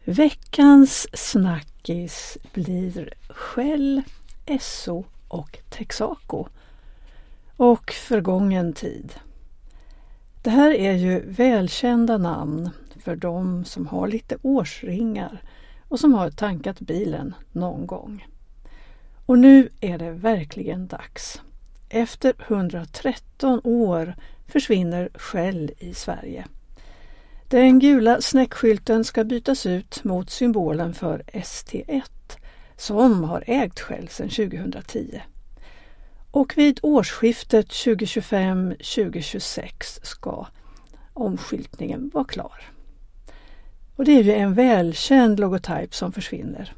Veckans snackis blir Shell, Esso och Texaco och förgången tid. Det här är ju välkända namn för de som har lite årsringar och som har tankat bilen någon gång. Och nu är det verkligen dags. Efter 113 år försvinner Shell i Sverige. Den gula snäckskylten ska bytas ut mot symbolen för ST1 som har ägt Shell sedan 2010. Och vid årsskiftet 2025-2026 ska omskyltningen vara klar. Och det är ju en välkänd logotyp som försvinner.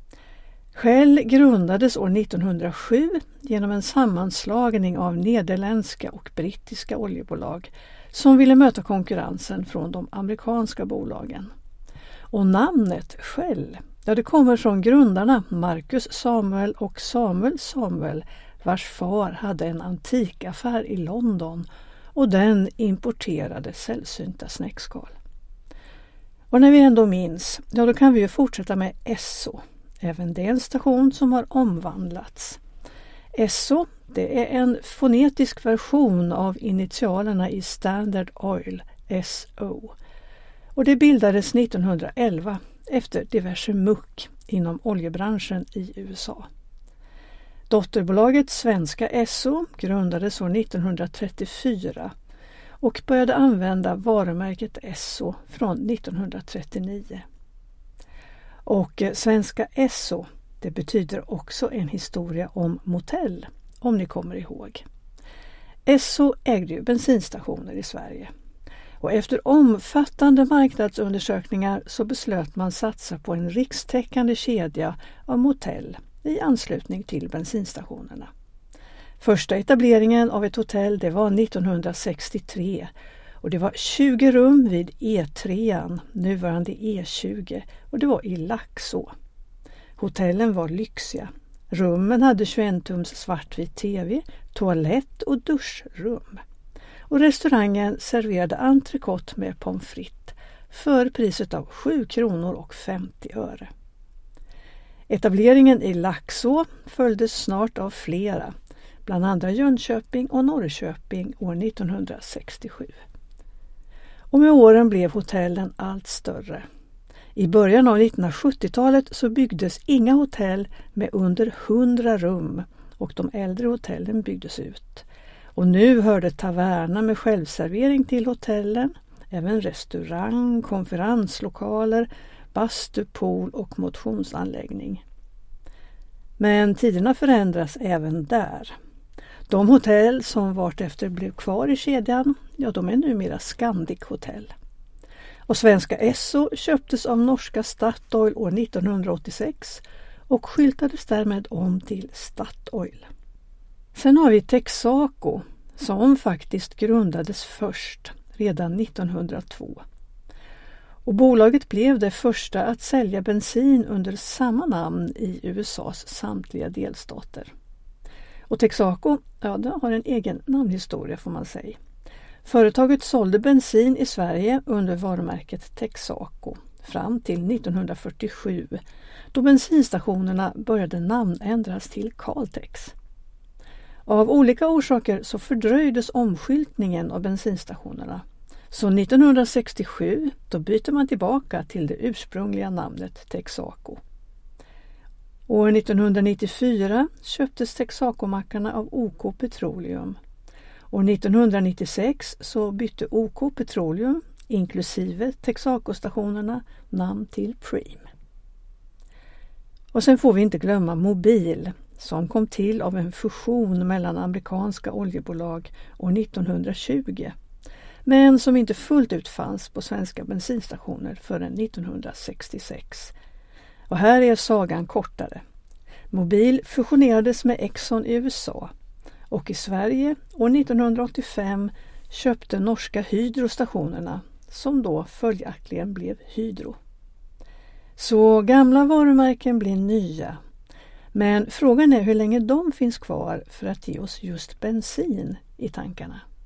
Shell grundades år 1907 genom en sammanslagning av nederländska och brittiska oljebolag som ville möta konkurrensen från de amerikanska bolagen. Och namnet Shell, det kommer från grundarna Marcus Samuel och Samuel Samuel, vars far hade en antikaffär i London och den importerade sällsynta snäckskal. Och när vi ändå minns, då kan vi ju fortsätta med Esso. Även det är en station som har omvandlats. Esso, det är en fonetisk version av initialerna i Standard Oil, SO. Och det bildades 1911 efter diverse muck inom oljebranschen i USA. Dotterbolaget Svenska Esso grundades år 1934 och började använda varumärket Esso från 1939. Och Svenska Esso, det betyder också en historia om motell, om ni kommer ihåg. Esso ägde ju bensinstationer i Sverige. Och efter omfattande marknadsundersökningar så beslöt man satsa på en rikstäckande kedja av motell i anslutning till bensinstationerna. Första etableringen av ett hotell det var 1963 och det var 20 rum vid E3, nuvarande E20, och det var i Laxå. Hotellen var lyxiga. Rummen hade 21-tums svartvit tv, toalett och duschrum. Och restaurangen serverade entrecote med pommes frites för priset av 7 kronor och 50 öre. Etableringen i Laxå följdes snart av flera, bland andra Jönköping och Norrköping år 1967. Och med åren blev hotellen allt större. I början av 1970-talet så byggdes inga hotell med under 100 rum och de äldre hotellen byggdes ut. Och nu hörde taverna med självservering till hotellen, även restaurang, konferenslokaler, bastu, pool och motionsanläggning. Men tiderna förändras även där. De hotell som vartefter blev kvar i kedjan, de är numera Scandic Hotel. Och Svenska Esso köptes av norska Statoil år 1986 och skyltades därmed om till Statoil. Sen har vi Texaco som faktiskt grundades först redan 1902. Och bolaget blev det första att sälja bensin under samma namn i USAs samtliga delstater. Och Texaco, det har en egen namnhistoria får man säga. Företaget sålde bensin i Sverige under varumärket Texaco fram till 1947 då bensinstationerna började namnändras till Caltex. Av olika orsaker så fördröjdes omskyltningen av bensinstationerna. Så 1967 då byter man tillbaka till det ursprungliga namnet Texaco. År 1994 köptes Texaco-mackarna av OK Petroleum. År 1996 så bytte OK Petroleum, inklusive Texaco-stationerna, namn till Preem. Och sen får vi inte glömma Mobil, som kom till av en fusion mellan amerikanska oljebolag år 1920, men som inte fullt ut fanns på svenska bensinstationer förrän 1966. Och här är sagan kortare. Mobil fusionerades med Exxon i USA och i Sverige år 1985 köpte norska Hydro-stationerna som då följaktligen blev Hydro. Så gamla varumärken blir nya, men frågan är hur länge de finns kvar för att ge oss just bensin i tankarna.